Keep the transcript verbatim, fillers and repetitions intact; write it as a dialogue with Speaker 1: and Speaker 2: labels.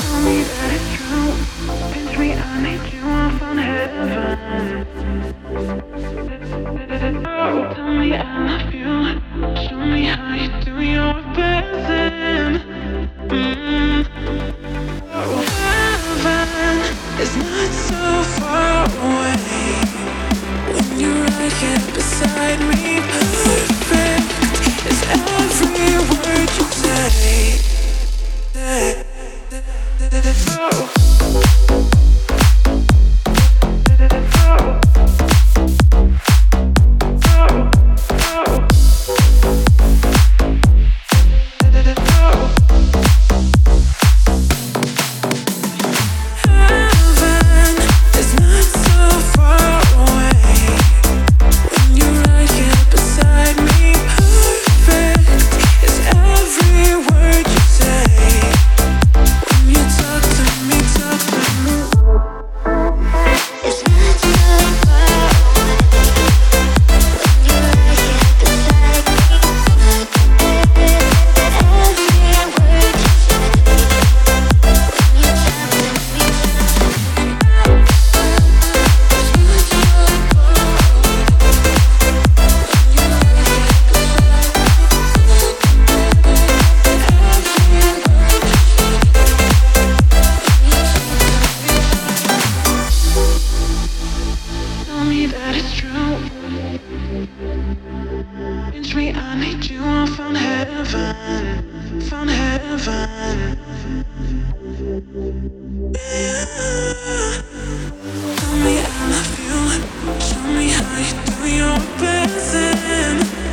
Speaker 1: Tell me that it's true. Pinch me, I need you. I found heaven. Oh, tell me I love you. Show me how you do your best. Mm. Oh, heaven is not so far away. When you're right here beside me, perfect is every word you say. Oh. Tell me I love you. Show me how you do your best.